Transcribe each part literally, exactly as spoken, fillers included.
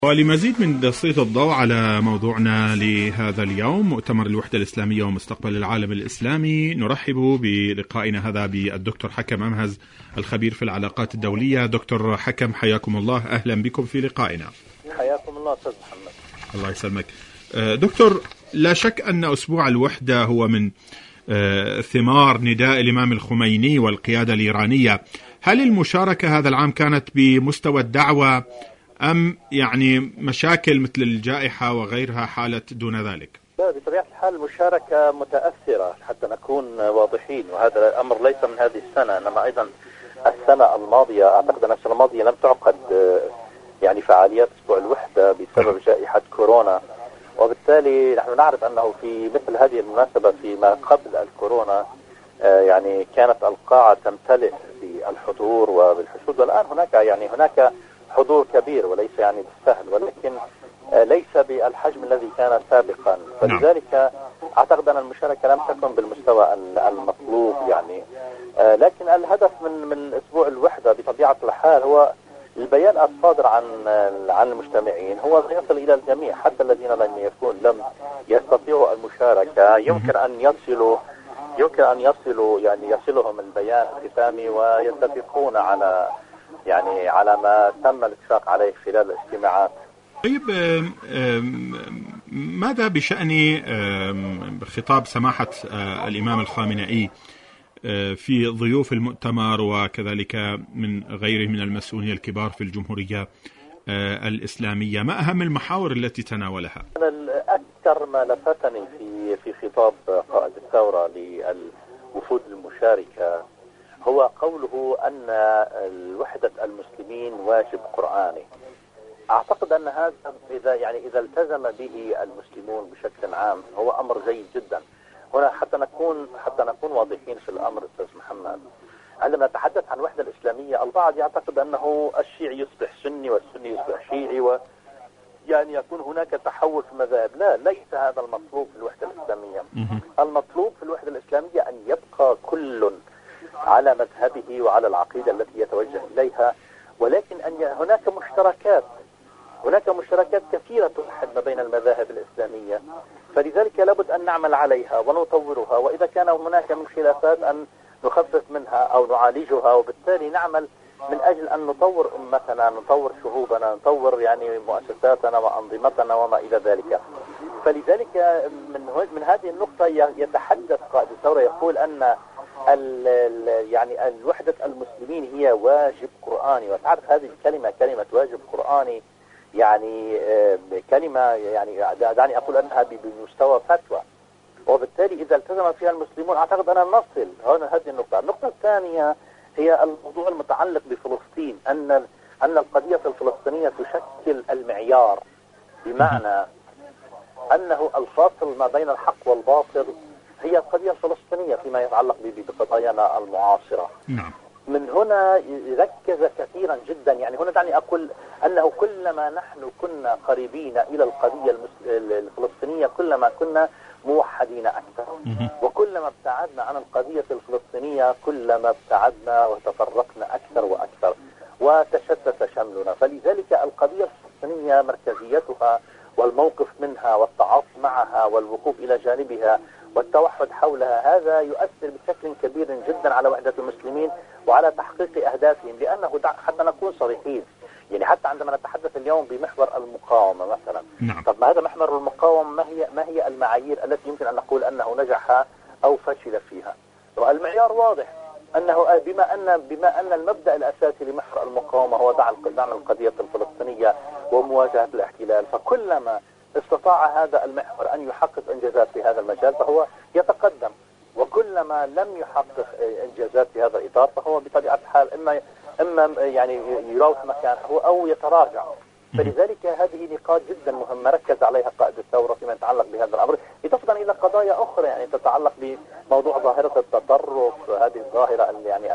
ولمزيد من تسليط الضوء على موضوعنا لهذا اليوم، مؤتمر الوحدة الإسلامية ومستقبل العالم الإسلامي، نرحب بلقائنا هذا بالدكتور حكم أمهز الخبير في العلاقات الدولية. دكتور حكم حياكم الله، أهلا بكم في لقائنا. حياكم الله أستاذ محمد. الله يسلمك. دكتور، لا شك أن أسبوع الوحدة هو من ثمار نداء الإمام الخميني والقيادة الإيرانية. هل المشاركة هذا العام كانت بمستوى الدعوة أم يعني مشاكل مثل الجائحة وغيرها حالت دون ذلك؟ لا، بطبيعة الحال المشاركة متأثرة حتى نكون واضحين، وهذا الأمر ليس من هذه السنة إنما أيضا السنة الماضية. أعتقد أن السنة الماضية لم تعقد يعني فعاليات أسبوع الوحدة بسبب جائحة كورونا، وبالتالي نحن نعرف أنه في مثل هذه المناسبة فيما قبل الكورونا يعني كانت القاعة تمتلئ بالحضور وبالحشود، والآن هناك يعني هناك حضور كبير وليس يعني بالسهل، ولكن ليس بالحجم الذي كان سابقا، فلذلك أعتقد أن المشاركة لم تكن بالمستوى المطلوب يعني. لكن الهدف من من أسبوع الوحدة بطبيعة الحال هو البيان الصادر عن عن المجتمعين هو يصل إلى الجميع، حتى الذين لم يكون لم يستطيعوا المشاركة يمكن أن يصلوا يمكن أن يصلوا يعني يصلهم البيان الختامي ويتفقون على يعني على ما تم الاتفاق عليه خلال الاجتماعات. طيب، ماذا بشأن خطاب سماحة الإمام الخامنئي في ضيوف المؤتمر وكذلك من غيره من المسؤولين الكبار في الجمهورية الإسلامية؟ ما أهم المحاور التي تناولها؟ أكثر ما لفتني في في خطاب قائد الثورة للوفود المشاركة هو قوله أن الوحدة المسلمين واجب قرآني. أعتقد أن هذا إذا يعني إذا التزم به المسلمون بشكل عام هو أمر جيد جدا. هنا حتى نكون حتى نكون واضحين في الأمر أستاذ محمد، عندما نتحدث عن الوحدة الإسلامية البعض يعتقد أنه الشيعي يصبح سني والسني يصبح شيعي و يعني يكون هناك تحول في المذاهب. لا، ليس هذا المطلوب في الوحدة الإسلامية. المطلوب في الوحدة الإسلامية أن يبقى كل على مذهبه وعلى العقيدة التي يتوجه إليها، ولكن أن هناك مشتركات هناك مشتركات كثيرة توحد ما بين المذاهب الإسلامية، فلذلك لابد أن نعمل عليها ونطورها، وإذا كان هناك من خلافات أن نخفف منها أو نعالجها، وبالتالي نعمل من أجل أن نطور أمتنا، نطور شعوبنا، نطور يعني مؤسساتنا وأنظمتنا وما إلى ذلك. فلذلك من من هذه النقطة يتحدث قائد الثورة يقول أن ال ال يعني الوحدة المسلمين هي واجب قرآني، وتعرف هذه الكلمة كلمة واجب قرآني يعني كلمة يعني دعني أقول أنها بمستوى فتوى، وبالتالي إذا التزم فيها المسلمون أعتقد أن نصل هنا هذه النقطة. النقطة الثانية هي الموضوع المتعلق بفلسطين، أن أن القضية الفلسطينية تشكل المعيار، بمعنى أنه الفاصل ما بين الحق والباطل هي القضية الفلسطينية فيما يتعلق بقضايانا المعاصرة. نعم. من هنا ركز كثيرا جدا، يعني هنا دعني أقول أنه كلما نحن كنا قريبين إلى القضية الفلسطينية كلما كنا موحدين أكثر، وكلما ابتعدنا عن القضية الفلسطينية كلما ابتعدنا وتفرقنا أكثر وأكثر وتشتت شملنا. فلذلك القضية الفلسطينية مركزيتها والموقف منها والتعاطف معها والوقوف إلى جانبها والتوحد حولها هذا يؤثر بشكل كبير جدا على وحدة المسلمين وعلى تحقيق أهدافهم، لأنه حتى نكون صريحين يعني حتى عندما نتحدث اليوم بمحور المقاومة مثلا، نعم. طب ما هذا محور المقاومة ما هي ما هي المعايير التي يمكن أن نقول أنه نجح أو فشل فيها؟ المعيار واضح، أنه بما أن بما أن المبدأ الأساسي لمحور المقاومة هو دعم القضية الفلسطينية ومواجهة الاحتلال، فكلما استطاع هذا المحور أن يحقق إنجازات في هذا المجال فهو يتقدم، وكلما لم يحقق إنجازات في هذا الإطار فهو بطبيعة الحال إما إما يعني يراوح مكانه أو يتراجع. فلذلك هذه نقاط جدا مهمة ركز عليها قائد الثورة فيما يتعلق بهذا الأمر، إضافة إلى قضايا أخرى يعني تتعلق بموضوع ظاهرة التطرف، هذه الظاهرة يعني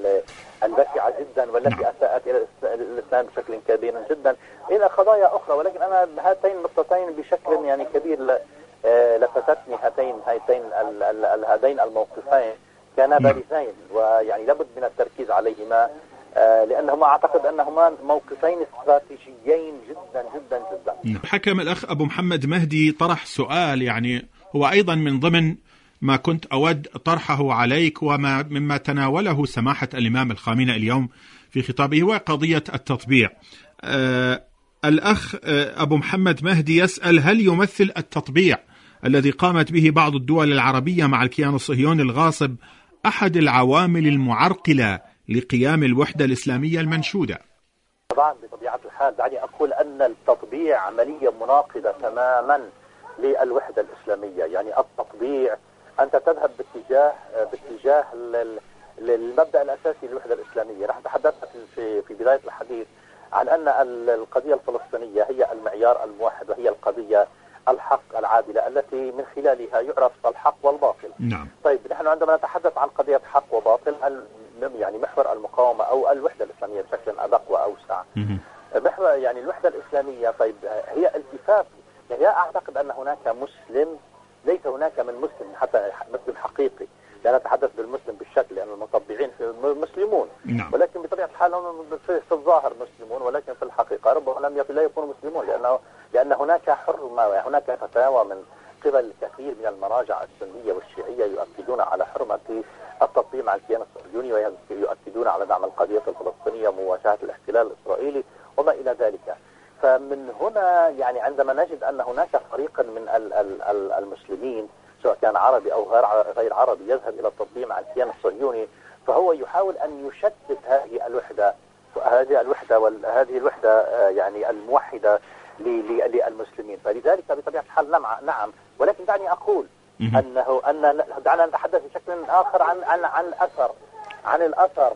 البشعة جدا والتي أساءت إلى الإسلام بشكل كبير جدا، إلى قضايا أخرى. ولكن أنا هاتين النقطتين بشكل يعني كبير لفتتني، هاتين هاتين هذين الموقفين كانا بارزين ويعني لابد من التركيز عليهما لأنهما أعتقد أنهما موقفين استراتيجيين جدا جدا جدا. حكم الأخ أبو محمد مهدي طرح سؤال يعني هو أيضا من ضمن ما كنت أود طرحه عليك وما مما تناوله سماحة الإمام الخامنئي اليوم في خطابه، هو قضية التطبيع. آه الأخ آه أبو محمد مهدي يسأل: هل يمثل التطبيع الذي قامت به بعض الدول العربية مع الكيان الصهيوني الغاصب أحد العوامل المعرقلة لقيام الوحدة الإسلامية المنشودة؟ طبعا بطبيعة الحال دعني أقول أن التطبيع عملية مناقضة تماما للوحدة الإسلامية. يعني التطبيع أنت تذهب باتجاه باتجاه للمبدأ الأساسي للوحدة الإسلامية. نحن تحدثنا في في بداية الحديث عن أن القضية الفلسطينية هي المعيار الموحد، وهي القضية الحق العادلة التي من خلالها يعرف الحق والباطل. نعم. طيب نحن عندما نتحدث عن قضية حق وباطل، يعني محور المقاومة أو الوحدة الإسلامية بشكل أدق وأوسع، محور يعني الوحدة الإسلامية طيب هي التفاف. يعني لا أعتقد أن هناك مسلم، ليس هناك من مسلم حتى مسلم حقيقي، لا نتحدث بالمسلم بالشكل لأن المطبعين مسلمون. نعم. ولكن بطبيعة الحال هم في الظاهر مسلمون، ولكن في الحقيقة ربما لم لا يكونوا مسلمون، لأنه لأن هناك حرمة وهناك فتاوى من قبل الكثير من المراجع السنية والشيعية يؤكدون على حرمة التطبيع مع الكيان الصهيوني، ويؤكدون على دعم القضية الفلسطينية ومواجهة الاحتلال الإسرائيلي وما إلى ذلك. فمن هنا يعني عندما نجد أن هناك فريق من المسلمين سواء كان عربي أو غير عربي يذهب إلى التطبيع مع الكيان الصهيوني، فهو يحاول أن يشتت هذه الوحدة هذه الوحدة وهذه الوحدة يعني الموحدة للمسلمين. فلذلك بطبيعة الحال نعم، ولكن دعني أقول أنه أن دعنا نتحدث بشكل آخر عن عن عن الأثر عن الأثر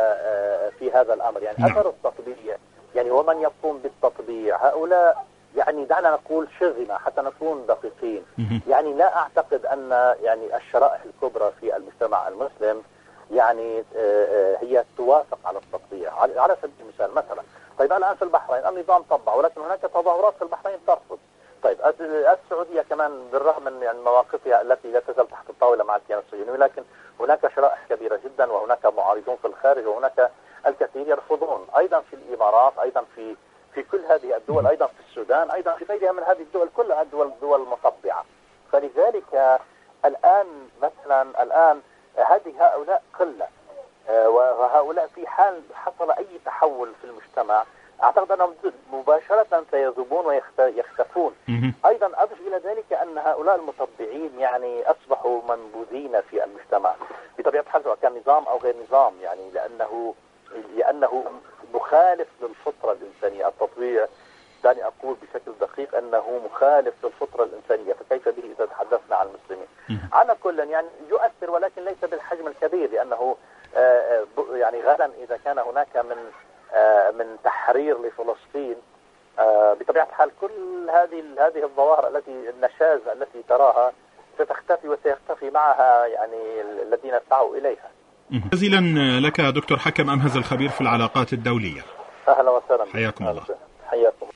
في هذا الأمر. يعني نعم. أثر التطبيع، يعني ومن يقوم بالتطبيع هؤلاء يعني دعنا نقول شغمة حتى نكون دقيقين. يعني لا أعتقد أن يعني الشرائح الكبرى في المجتمع المسلم يعني هي توافق على التطبيع. على سبيل المثال مثلا طيب الآن في البحرين النظام طبع، ولكن هناك تظاهرات في البحرين ترفض. طيب السعودية كمان بالرغم من يعني مواقفها التي لا تزال تحت الطاولة مع الكيان الصهيوني، ولكن هناك شرائح كبيرة جدا وهناك معارضون في الخارج وهناك الكثير يرفضون. أيضا في الإمارات، أيضا في في كل هذه الدول، أيضا في السودان، أيضا في غيرها من هذه الدول، كلها دول دول مطبعة. فلذلك الآن مثلا الآن هذه هؤلاء قلة، وهؤلاء في حال حصل أي تحول في المجتمع أعتقد أنهم مباشرة سيذوبون ويختفون. أيضا أضف إلى ذلك أن هؤلاء المطبعين يعني أصبحوا منبوذين في المجتمع بطبيعة الحال سواء كان نظام أو غير نظام، يعني لأنه لأنه مخالف للفطرة الإنسانية. التطبيع دعني أقول بشكل دقيق أنه مخالف للفطرة الإنسانية، فكيف به إذا تحدثنا عن المسلمين. على كل يعني يؤثر ولكن ليس بالحجم الكبير، لأنه يعني غدا إذا كان هناك من من تحرير لفلسطين بطبيعة الحال كل هذه هذه الظواهر التي النشاز التي تراها ستختفي وسيختفي معها يعني الذين سعوا إليها. جزيلا لك دكتور حكم أمهز الخبير في العلاقات الدولية. أهلا وسهلا. حياكم الله. حياكم.